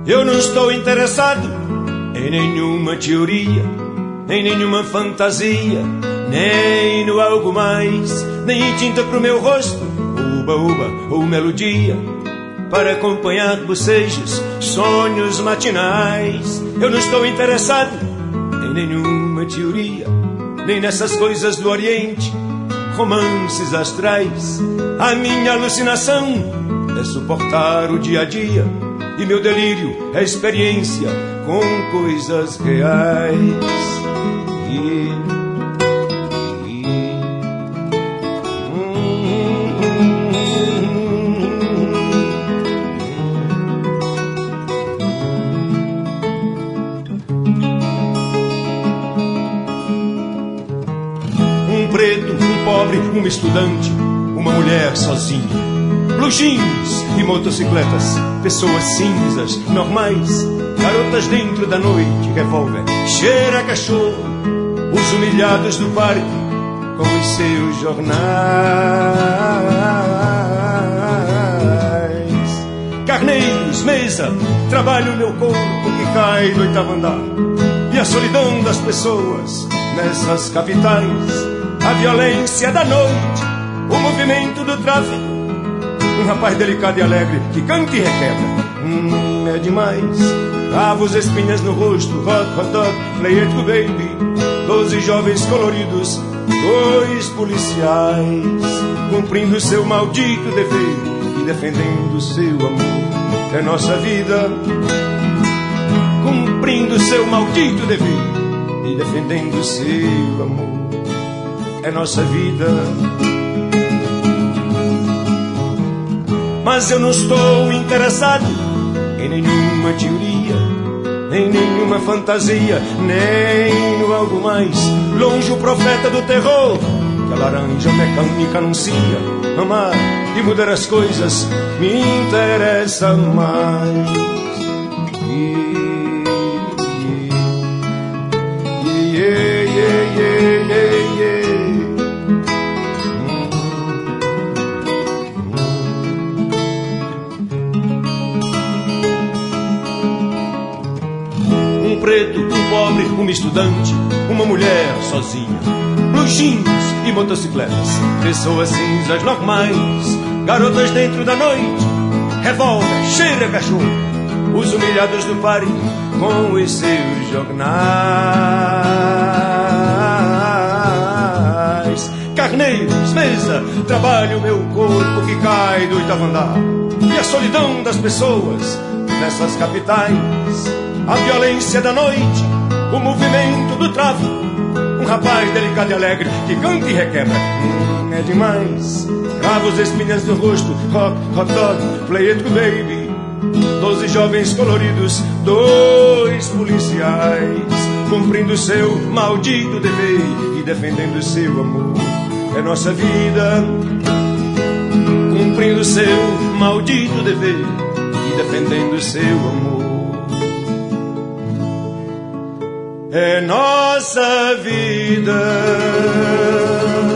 Eu não estou interessado em nenhuma teoria, em nenhuma fantasia, nem no algo mais, nem em tinta pro meu rosto, uba-uba ou melodia, para acompanhar bocejos, sonhos matinais. Eu não estou interessado em nenhuma teoria, nem nessas coisas do Oriente, romances astrais. A minha alucinação é suportar o dia a dia, e meu delírio é experiência com coisas reais. Um preto, um pobre, um estudante, uma mulher sozinha, blue jeans e motocicletas, pessoas cinzas, normais, garotas dentro da noite, revólver, cheira a cachorro, os humilhados do parque com os seus jornais, carneiros, mesa, trabalho meu corpo que cai do 8º andar, e a solidão das pessoas nessas capitais, a violência da noite, o movimento do tráfico, um rapaz delicado e alegre que canta e requebra, é demais. Cravos, espinhas no rosto, hot dog, play it baby, 12 jovens coloridos, 2 policiais, cumprindo seu maldito dever e defendendo seu amor. É nossa vida, cumprindo seu maldito dever e defendendo seu amor. É nossa vida. Mas eu não estou interessado em nenhuma teoria, em nenhuma fantasia, nem no algo mais. Longe o profeta do terror, que a laranja mecânica anuncia. Amar e mudar as coisas me interessa mais. Um preto, um pobre, um estudante, uma mulher sozinha, blue jeans e motocicletas, pessoas cinzas normais, garotas dentro da noite, revólver, cheira a cachorro, os humilhados do parque com os seus jornais, carneiros, mesa, trabalho meu corpo que cai do 8º andar, e a solidão das pessoas nessas capitais, a violência da noite, o movimento do tráfico, um rapaz delicado e alegre que canta e requebra, é demais. Cravos, espinhas no rosto, hot dog, play it baby, 12 jovens coloridos, 2 policiais, cumprindo seu maldito dever e defendendo seu amor. É nossa vida, cumprindo seu maldito dever e defendendo seu amor. É nossa vida.